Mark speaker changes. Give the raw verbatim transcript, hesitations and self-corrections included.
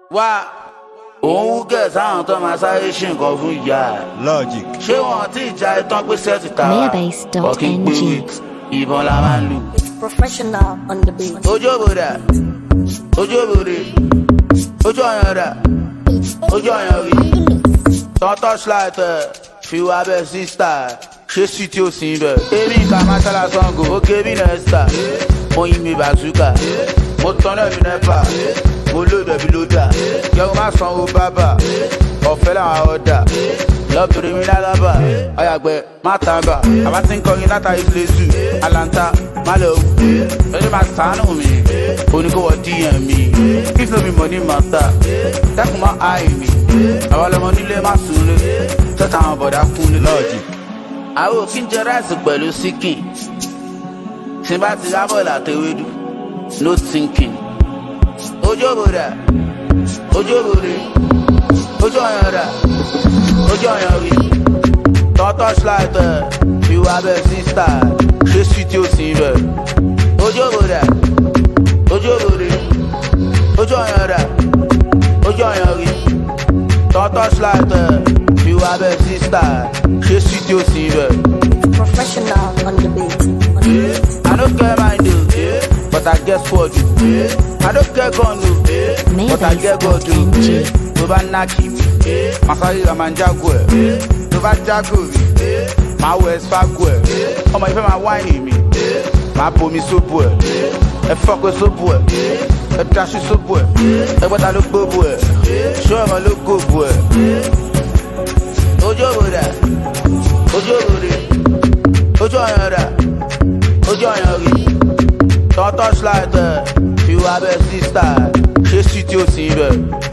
Speaker 1: wá òun wú gẹ̀ sáwọn tó máa sáré ṣe nǹkan fún ìyá ẹ̀.
Speaker 2: Logic.
Speaker 1: ṣé wọn tí ìjà ìtàn pé sẹ́ẹ̀tì tàwa
Speaker 3: Mayorbase dot
Speaker 1: ọ̀kì
Speaker 3: N
Speaker 1: pé
Speaker 3: G.
Speaker 1: wait ìbọn la máa ń lù.
Speaker 4: Professional on the beat.
Speaker 1: ojú òbòdà ojú òbòdè ojú ọ̀yàn rà ojú ọ̀yàn rí tán torchlight ẹ̀ fi wá bẹ́ẹ̀ sísítà ṣé sí tí ó sì ń bẹ̀. èmi kà máa ṣálá sango ó ké bí nẹ́sítà mo yin mi bàtúkà mo tán náà mi nẹ́pà mo lóòdù ẹ̀bí ló dà yẹ́wò má sanwó bábà ọ̀fẹ́ làwọn ọ̀dà lọ́bìnrin mi lálábà ọ̀yàgbẹ́ má tàbà àbá tí ń kọrin látàrí flesu alanta má lọ wù ẹni máa sàánù mi oníkówó díẹ̀ mi if no be money matter dákun má àì mi àwọn ọlọmọ nílé má súnlé tọ́ta àwọn bọ̀dá kún ní lọ́ọ̀jì. àwọn òkè ń jẹ ráìsì pẹ̀lú síkìn tí bá ti rábọ̀ látẹ̀wédú no thinking. ojú òbòdà ojú òbòdè ojú ọ̀yàn rà ojú ọ̀yàn rí tán torchlight ẹ̀ fi wá bẹ́ẹ̀ sísítà ṣé sí tí ó sì ń bẹ̀. ojú òbòdà ojú òbòdè ojú ọ̀yàn rà ojú ọ̀yàn rí tán torchlight ẹ̀ fi wá bẹ́ẹ̀ sísítà ṣé sí tí ó sì ń bẹ̀.
Speaker 4: Professional on the beat. On the beat.
Speaker 1: I don't care mind you, but I guess what you. I don't care gun you, but I get God you. To ba naki mi, masari la manjago ẹ. To ba jago mi, ma west fago ẹ. Ọmọ ìfẹ́ ma wine mi, ma bomi sopo ẹ. Ẹ fọ́kọ sopo ẹ, ẹ daṣu sopo ẹ. Ẹ gbọ́ta ló gbóbo ẹ, ṣé ọmọ ló gbóbo ẹ. Ojú òbòdà, ojú òbòdè, ojú ọ̀yàn rà, ojú ọ̀yàn rí. Tán torchlight ẹ̀ fi wá bẹ́ẹ̀ sísítà ṣé sí tí ó sì ń bẹ̀.